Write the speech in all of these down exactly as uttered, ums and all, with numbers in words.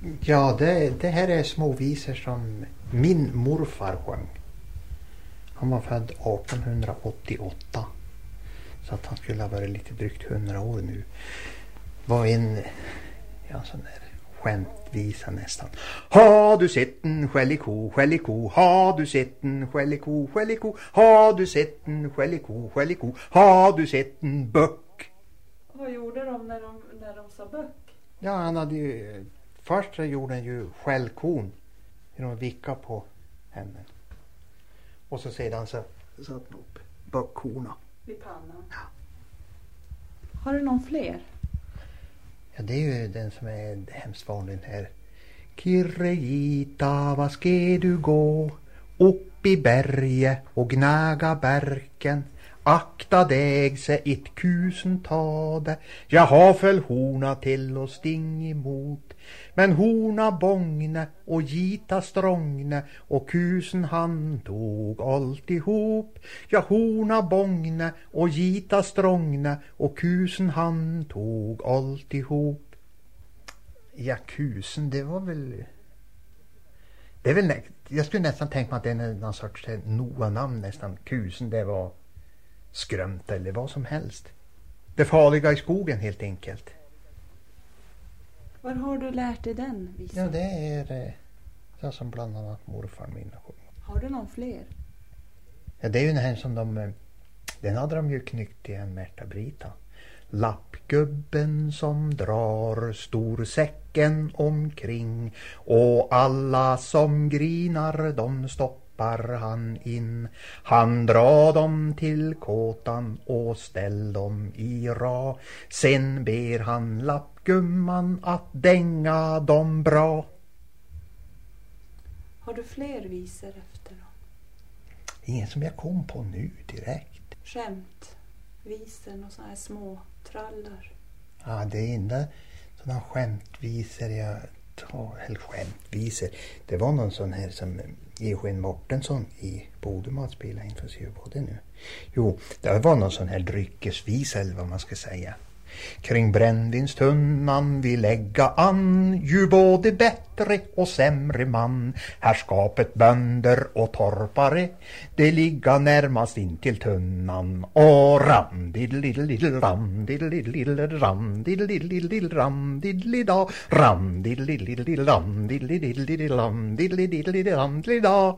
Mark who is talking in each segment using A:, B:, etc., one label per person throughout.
A: Ja, det, det här är små visor som min morfar sjöng. Han var född arton åttioåtta. Så att han skulle ha varit lite drygt hundra år nu. Var en ja, sån där skämtvisa nästan. Har du sett en skälliko, skälliko? Har du sett en skälliko, skälliko? Har du sett en skälliko, skälliko? Har du sett en böck?
B: Vad gjorde de när de, när de sa böck?
A: Ja, han hade ju... Först så gjorde han ju skällkon. Genom att vicka på henne. Och så sedan så satte han upp böckkorna.
B: Vid pannan?
A: Ja.
B: Har du någon fler?
A: Ja, det är ju den som är hemskt vanlig här. Kirrejita, vad ska du gå? Upp i berget och gnaga berken. Akta dig så ett kusen ta det. Jag har föll hona till och sting emot. Men hona bångne och gita strångne och kusen han tog alltihop. Ja, hona bångne och gita strångne och kusen han tog alltihop. Ja, kusen, det var väl... Det är väl... Jag skulle nästan tänka mig att det är någon sorts Noa-namn nästan. Kusen, det var... skrömt eller vad som helst. Det farliga i skogen helt enkelt.
B: Var har du lärt dig den visan?
A: Ja, det är så som bland annat morfar min sjöng.
B: Har du någon fler?
A: Ja, det är ju den här som de... Den hade de ju knyckt till en Märta Brita. Lappgubben som drar storsäcken omkring och alla som grinar de stoppar han in. Han drar dem till kåtan och ställ dem i ra. Sen ber han lappgumman att dänga dem bra.
B: Har du fler visor efter dem?
A: Ingen som jag kom på nu direkt.
B: Skämt, visor och såna här små trallar.
A: Ja, det är inte sådana skämtvisor jag tar, eller skämtvisor. Det var någon sån här som Eugen Mortensson i Bodum spelade inför sig både nu. Jo, det var någon sån här dryckesvisa eller vad man ska säga. Kring brännvinstunnan vi lägga an, ju både bättre och sämre man. Herrskapet bönder och torpare, det ligga närmast in till tunnan. Och ram, diddle ram, diddle ram, diddle ram, diddle da, ram, diddle ram, diddle ram, diddle ram, diddle da.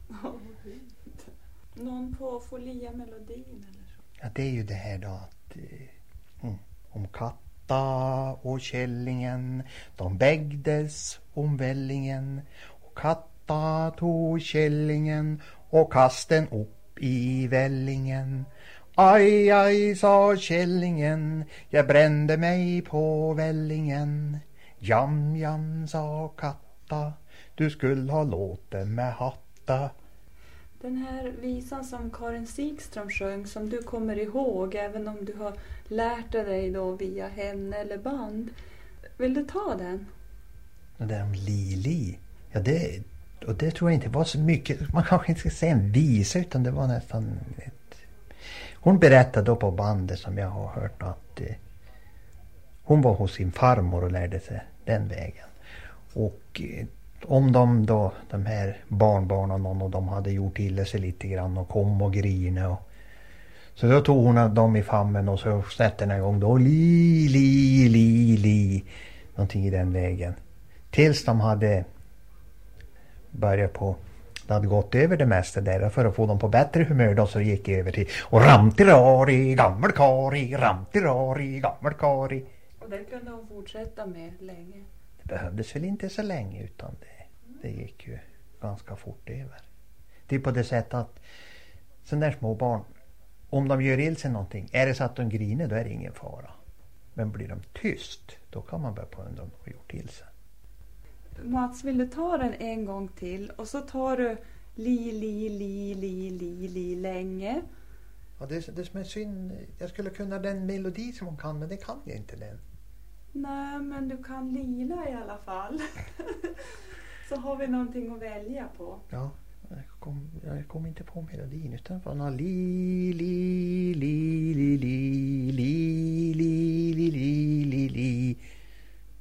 B: Någon på Folia-melodin eller så?
A: Ja, det är ju det här då att... Mm. Om katta och källingen, de bäggdes om vällingen. Och katta tog källingen och kasten upp i vällingen. Aj, aj, sa källingen, jag brände mig på vällingen. Jam, jam, sa katta, du skulle ha låtit mig hatta.
B: Den här visan som Karin Sigström sjöng, som du kommer ihåg även om du har lärt dig då via henne eller band. Vill du ta den?
A: Det där om Lili. Ja, det, och det tror jag inte var så mycket. Man kanske inte ska säga en visa utan det var nästan ett... Hon berättade då på bandet som jag har hört att eh, hon var hos sin farmor och lärde sig den vägen. Och... Eh, om de då, de här barnbarnen, någon av dem hade gjort illa sig lite grann och kom och grina. Och, så då tog hon dem i famnen och så sätter den en gång då li, li, li, li. Någonting i den vägen. Tills de hade börjat på, det hade gått över det mesta där för att få dem på bättre humör då, så gick jag över till och ramtirari, gammelkari, ramtirari, gammelkari.
B: Och det kunde hon fortsätta med länge.
A: Det behövdes väl inte så länge utan det, det gick ju ganska fort över. Det är på det sättet att sådana där små barn, om de gör ill sig någonting, är det så att de griner då är det ingen fara. Men blir de tyst, då kan man börja på om de har gjort ill sig.
B: Mats, vill du ta den en gång till och så tar du li, li, li, li, li, li länge.
A: Ja, det, det som är synd, jag skulle kunna den melodi som hon kan, men det kan jag inte den.
B: Nej, men du kan lila i alla fall. Så har vi någonting att välja på.
A: Ja, jag kom, jag kom inte på melodin utan det var någon li, li, li, li, li, li, li, li, li, li, li.